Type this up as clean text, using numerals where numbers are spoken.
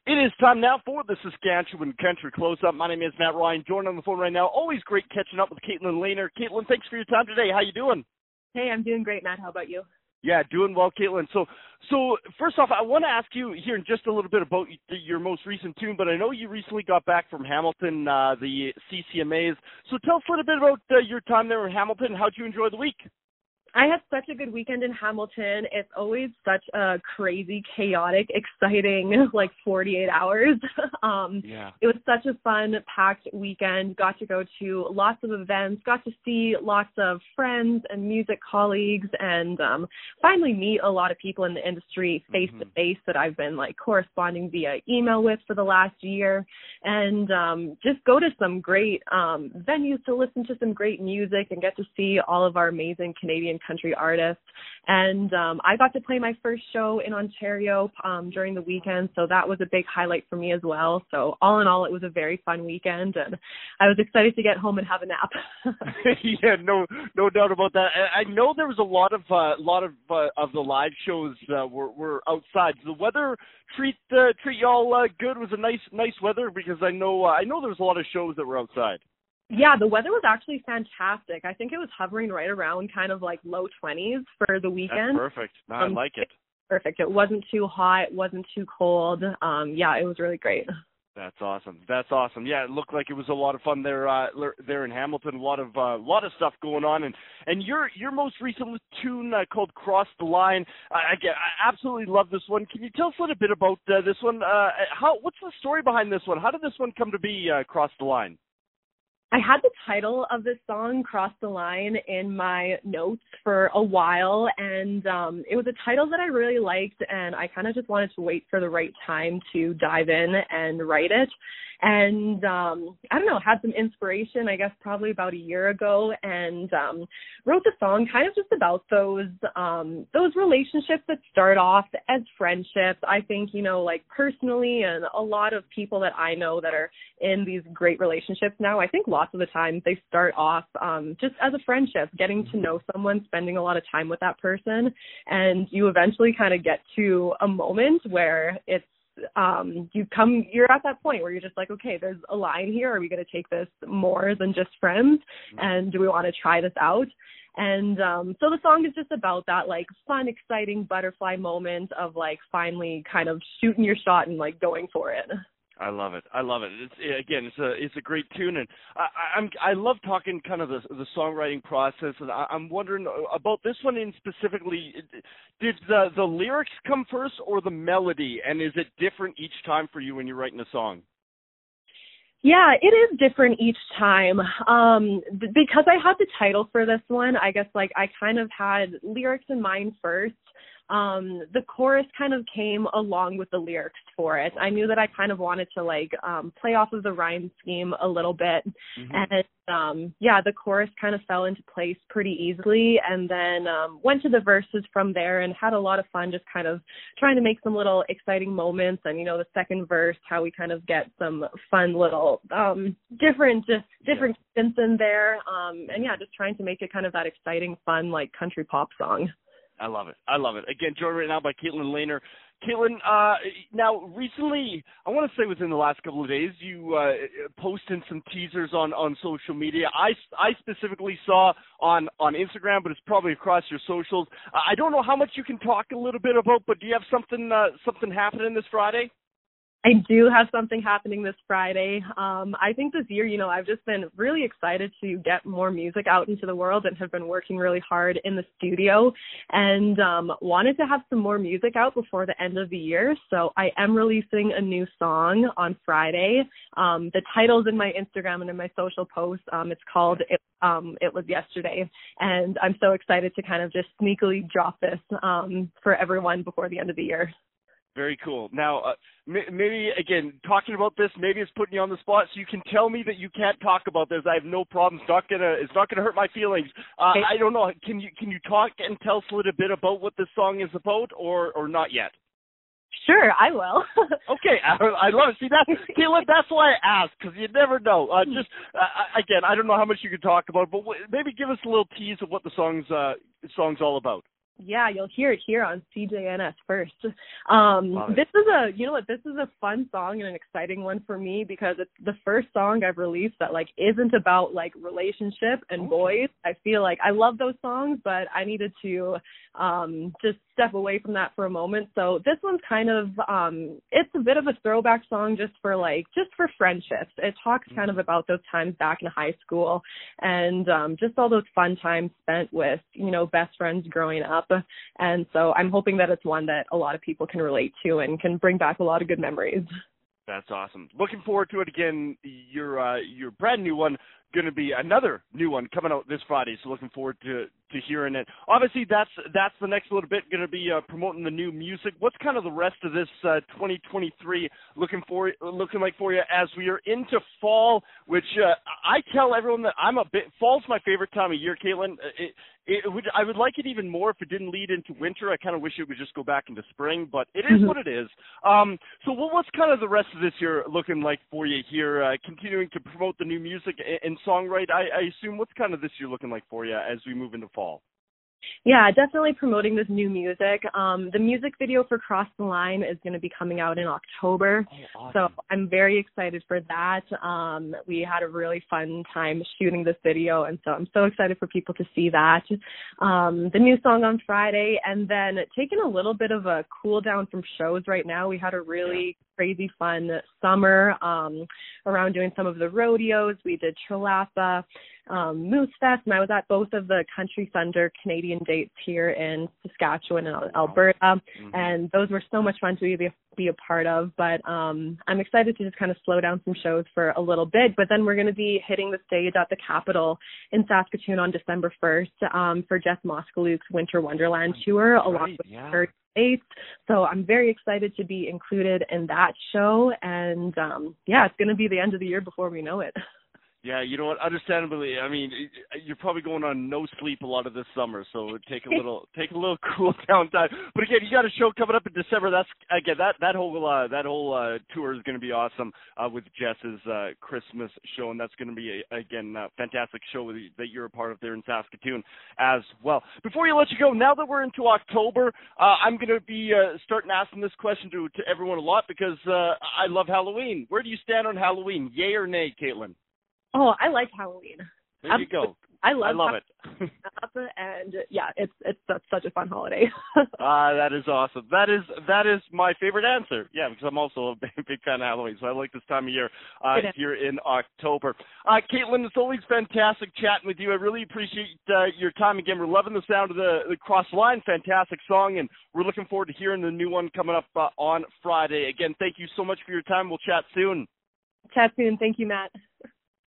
It is time now for the Saskatchewan Country Close-Up. My name is Matt Ryan, joined on the phone right now. Always great catching up with Caitlin Lehner. Caitlin, thanks for your time today. How you doing? Hey, I'm doing great, Matt. How about you? Yeah, doing well, Caitlin. So first off, I want to ask you here in just a little bit about your most recent tune, but I know you recently got back from Hamilton, the CCMAs. So tell us a little bit about your time there in Hamilton. How'd you enjoy the week? I had such a good weekend in Hamilton. It's always such a crazy, chaotic, exciting, 48 hours. It was such a fun, packed weekend. Got to go to lots of events, got to see lots of friends and music colleagues, and finally meet a lot of people in the industry face-to-face that I've been corresponding via email with for the last year, and just go to some great venues to listen to some great music and get to see all of our amazing Canadian country artists. And I got to play my first show in Ontario during the weekend, so that was a big highlight for me as well. So all in all, it was a very fun weekend, and I was excited to get home and have a nap. Yeah, no doubt about that. I know there was a lot of the live shows were outside. Did the weather treat y'all good? Was it nice weather? Because I know there was a lot of shows that were outside. Yeah, the weather was actually fantastic. I think it was hovering right around kind of low 20s for the weekend. That's perfect. No, I like it. Perfect. It wasn't too hot. It wasn't too cold. Yeah, it was really great. That's awesome. Yeah, it looked like it was a lot of fun there in Hamilton. A lot of stuff going on, and your most recent tune called "Cross the Line." I absolutely love this one. Can you tell us a little bit about this one? What's the story behind this one? How did this one come to be? "Cross the Line"? I had the title of this song, Cross the Line, in my notes for a while, and it was a title that I really liked, and I kind of just wanted to wait for the right time to dive in and write it. And I don't know, had some inspiration, I guess, probably about a year ago, and wrote the song kind of just about those relationships that start off as friendships. I think, personally, and a lot of people that I know that are in these great relationships now, I think lots of the time they start off just as a friendship, getting to know someone, spending a lot of time with that person, and you eventually kind of get to a moment where it's you're at that point where you're just like, okay, there's a line here. Are we going to take this more than just friends? And do we want to try this out? And so the song is just about that fun, exciting butterfly moment of finally kind of shooting your shot and going for it. I love it. It's a great tune, and I love talking kind of the songwriting process. And I'm wondering about this one in specifically. Did the lyrics come first or the melody, and is it different each time for you when you're writing a song? Yeah, it is different each time. Because I had the title for this one, I guess I kind of had lyrics in mind first. The chorus kind of came along with the lyrics for it. I knew that I kind of wanted to play off of the rhyme scheme a little bit. And the chorus kind of fell into place pretty easily, and then went to the verses from there and had a lot of fun just kind of trying to make some little exciting moments. And the second verse, how we kind of get some fun little different spins in there, and just trying to make it kind of that exciting, fun country pop song. I love it. Again, joined right now by Caitlin Lehner. Caitlin, now recently, I want to say within the last couple of days, you posted some teasers on social media. I specifically saw on Instagram, but it's probably across your socials. I don't know how much you can talk a little bit about, but do you have something happening this Friday? I do have something happening this Friday. I think this year, I've just been really excited to get more music out into the world and have been working really hard in the studio and wanted to have some more music out before the end of the year. So I am releasing a new song on Friday. The title's in my Instagram and in my social posts. It's called It Was Yesterday. And I'm so excited to kind of just sneakily drop this for everyone before the end of the year. Very cool. Now, maybe, again, talking about this, maybe it's putting you on the spot, so you can tell me that you can't talk about this. I have no problem. It's not gonna hurt my feelings. Okay. I don't know. Can you talk and tell us a little bit about what this song is about, or not yet? Sure, I will. Okay, I love it. See, Caitlin, that's why I asked, because you never know. Again, I don't know how much you can talk about, but maybe give us a little tease of what the song's all about. Yeah, you'll hear it here on CJNS first. Love it. This is this is a fun song and an exciting one for me because it's the first song I've released that like isn't about like relationship and boys. I feel like I love those songs, but I needed to just step away from that for a moment. So this one's kind of it's a bit of a throwback song just for friendships. It talks kind of about those times back in high school and just all those fun times spent with, best friends growing up. And so I'm hoping that it's one that a lot of people can relate to and can bring back a lot of good memories. That's awesome. Looking forward to it again. Your brand new one, going to be another new one coming out this Friday. So looking forward to hearing it. Obviously, that's the next little bit going to be promoting the new music. What's kind of the rest of this 2023 looking like for you as we are into fall? Which I tell everyone that fall's my favorite time of year, Caitlin. I would like it even more if it didn't lead into winter. I kind of wish it would just go back into spring, but it is what it is. So what's kind of the rest of this year looking like for you here? Continuing to promote the new music and songwrite, I assume. What's kind of this year looking like for you as we move into fall? Yeah, definitely promoting this new music. The music video for Cross the Line is going to be coming out in October. Oh, awesome. So I'm very excited for that. We had a really fun time shooting this video, and so I'm so excited for people to see that. The new song on Friday, and then taking a little bit of a cool down from shows right now. We had a really crazy fun summer around doing some of the rodeos. We did Trelapa, Moose Fest, and I was at both of the Country Thunder Canadian dates here in Saskatchewan and Alberta, and those were so much fun to be a part of. But I'm excited to just kind of slow down some shows for a little bit, but then we're going to be hitting the stage at the Capitol in Saskatoon on December 1st for Jess Moskaluke's Winter Wonderland tour, along with her dates. So I'm very excited to be included in that show, and it's going to be the end of the year before we know it. Yeah, you know what? Understandably, I mean, you're probably going on no sleep a lot of this summer, so take a little cool down time. But again, you got a show coming up in December. That's again that whole tour is going to be awesome with Jess's Christmas show, and that's going to be a fantastic show that you're a part of there in Saskatoon as well. Before you let you go, now that we're into October, I'm going to be starting asking this question to everyone a lot because I love Halloween. Where do you stand on Halloween? Yay or nay, Caitlin? Oh, I like Halloween. There you go. I love it. And it's such a fun holiday. That is awesome. That is my favorite answer. Yeah, because I'm also a big fan of Halloween, so I like this time of year here in October. Caitlin, it's always fantastic chatting with you. I really appreciate your time again. We're loving the sound of the Cross Line, fantastic song, and we're looking forward to hearing the new one coming up on Friday. Again, thank you so much for your time. We'll chat soon. Chat soon. Thank you, Matt.